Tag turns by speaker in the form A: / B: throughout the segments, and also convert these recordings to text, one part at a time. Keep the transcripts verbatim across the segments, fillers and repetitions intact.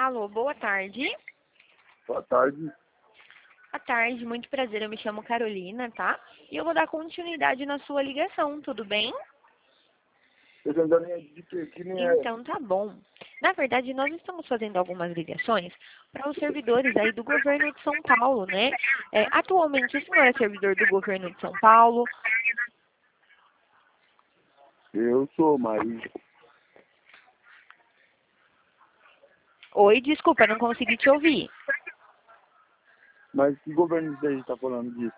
A: Alô, boa tarde.
B: Boa tarde.
A: Boa tarde, muito prazer. Eu me chamo Carolina, tá? E eu vou dar continuidade na sua ligação, tudo bem?
B: Eu não dou nem de que, que nem é.
A: Então tá bom. Na verdade, nós estamos fazendo algumas ligações para os servidores aí do governo de São Paulo, né? É, atualmente, o senhor é servidor do governo de São Paulo?
B: Eu sou, mas
A: Oi, desculpa, não consegui te ouvir.
B: mas que governo daí tá falando disso?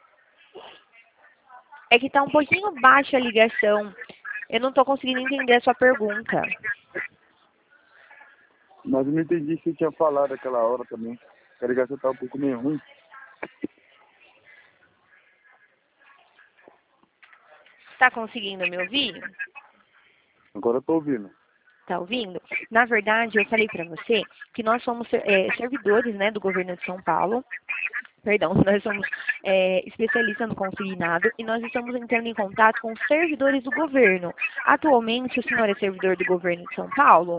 A: É que tá um pouquinho baixa a ligação. Eu não tô conseguindo entender a sua pergunta.
B: Mas eu não entendi o que você tinha falado aquela hora também. A ligação tá um pouco meio ruim.
A: Tá conseguindo me ouvir?
B: Agora eu tô ouvindo.
A: Tá ouvindo? Na verdade, eu falei para você que nós somos é, servidores, né, do governo de São Paulo. Perdão, nós somos é, especialistas no consignado e nós estamos entrando em contato com os servidores do governo. Atualmente, o senhor é servidor do governo de São Paulo?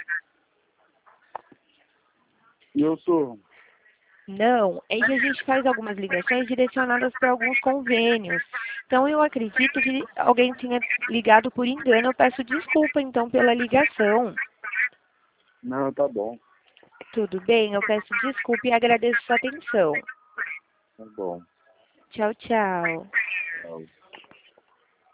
B: E eu sou.
A: Não, é que a gente faz algumas ligações direcionadas para alguns convênios. Então, eu acredito que alguém tinha ligado por engano. Eu peço desculpa, então, pela ligação.
B: Não, tá bom.
A: Tudo bem? Eu peço desculpa e agradeço sua atenção.
B: Tá bom.
A: Tchau, tchau.
B: Tchau.